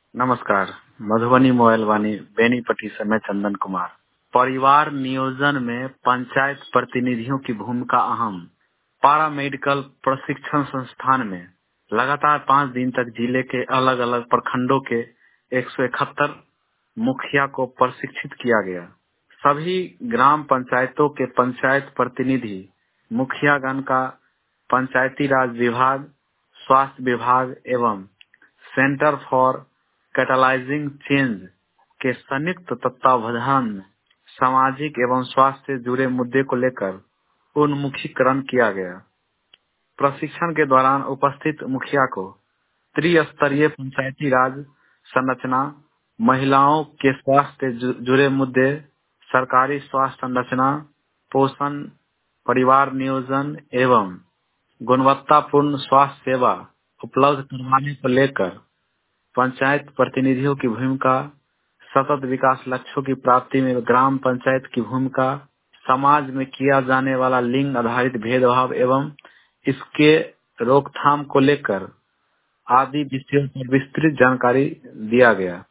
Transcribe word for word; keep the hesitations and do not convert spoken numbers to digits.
नमस्कार। मधुबनी मोबाइल वाणी बेनीपट्टी से मैं चंदन कुमार। परिवार नियोजन में पंचायत प्रतिनिधियों की भूमिका अहम। पारा मेडिकल प्रशिक्षण संस्थान में लगातार पाँच दिन तक जिले के अलग अलग प्रखंडों के एक सौ इकहत्तर मुखिया को प्रशिक्षित किया गया। सभी ग्राम पंचायतों के पंचायत प्रतिनिधि मुखियागण का पंचायती राज विभाग, स्वास्थ्य विभाग एवं सेंटर फॉर कैटलाइजिंग चेंज के संयुक्त तत्वावधान में सामाजिक एवं स्वास्थ्य से जुड़े मुद्दे को लेकर उन्मुखीकरण किया गया। प्रशिक्षण के दौरान उपस्थित मुखिया को त्रिस्तरीय पंचायती राज संरचना, महिलाओं के स्वास्थ्य से जु- जुड़े मुद्दे, सरकारी स्वास्थ्य संरचना, पोषण, परिवार नियोजन एवं गुणवत्तापूर्ण स्वास्थ्य सेवा उपलब्ध करवाने को लेकर पंचायत प्रतिनिधियों की भूमिका, सतत विकास लक्ष्यों की प्राप्ति में ग्राम पंचायत की भूमिका, समाज में किया जाने वाला लिंग आधारित भेदभाव एवं इसके रोकथाम को लेकर आदि विषयों पर विस्तृत जानकारी दिया गया।